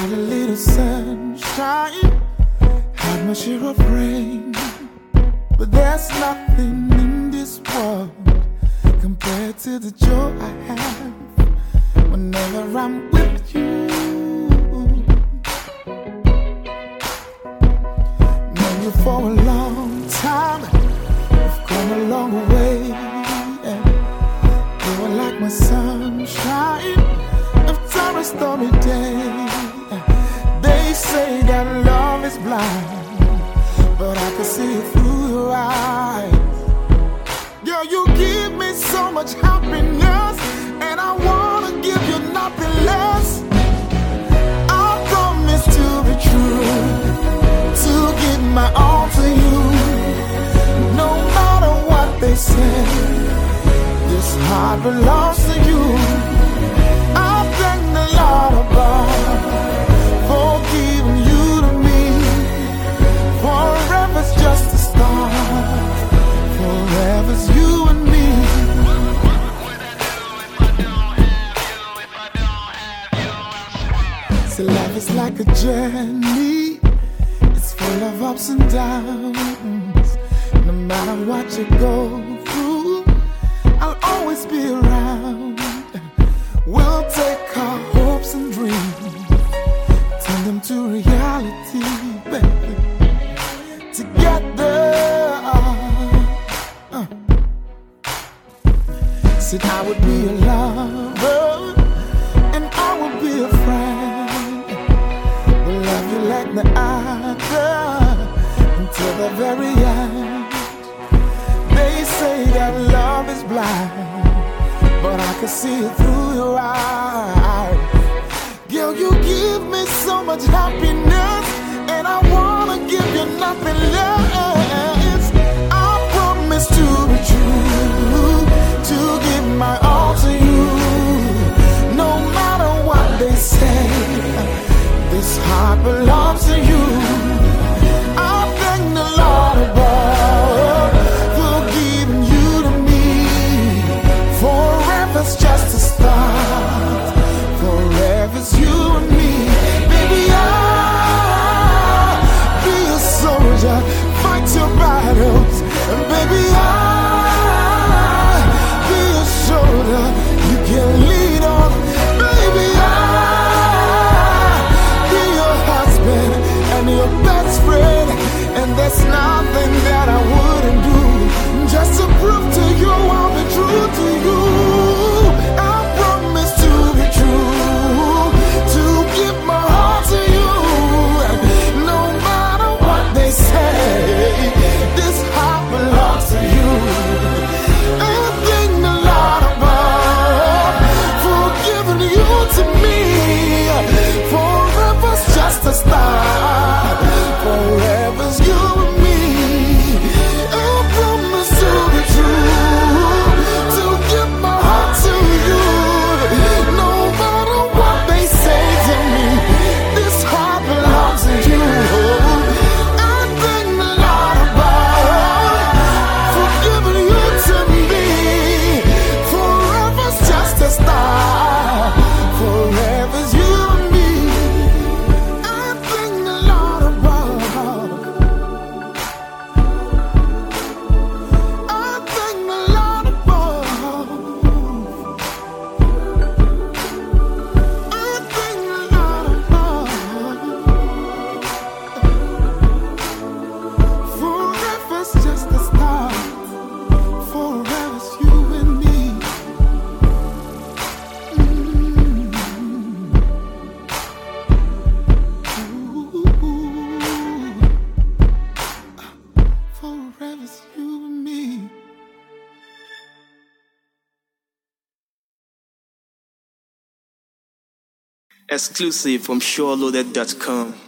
had a little sunshine, had my share of rain, but there's nothing in this world compared to the joy I have whenever I'm with you. Known you for a long time, we've come a long way, and you are like my sunshine after a stormy day. They say that love is blind, but I can see it through your eyes. Girl, you give me so much happiness, and I wanna give you nothing less. I promise to be true, to give my all to you. No matter what they say, this heart belongs to you. I thank the Lord above for giving you to me. Forever's just a start, forever's you and me. So life is like a journey, it's full of ups and downs. No matter what you go through, I'll always be around. We'll take our hopes and dreams, turn them to reality, baby. Together, said I would be a lover, and I would be a friend. We'll love you like no other until the very end. They say that love is blind, but I can see it through your eyes. Girl, you give me so much happiness, and I wanna give you nothing less. I promise to be true, to give my all to you. No matter what they say, this heart belongs to you. I thank the Lord above for giving you to me. Forever's just a start, forever's you and me. Baby, I'll be a soldier, fight your battles. And baby, I'll be a shoulder you can lean on. Baby, I'll be your husband and your best friend. And there's nothing that I wouldn't do just to prove to you I'll be true to you. I promise to be true, to give my heart to you. No matter what they say, this heart belongs to you. I thank the Lord above for giving you to me. Forever's just a start, forever's you and me. I promise to be true, to give my heart to you. No matter what they say to me, this heart belongs to you. I thank the Lord above for giving you to me. Forever's just a start, forever's you and me. I thank the Lord above. I thank the Lord above. I thank the Lord above. Forever's just a start, forever's you and me. Forever's you and me. Exclusive from SureLoaded.com.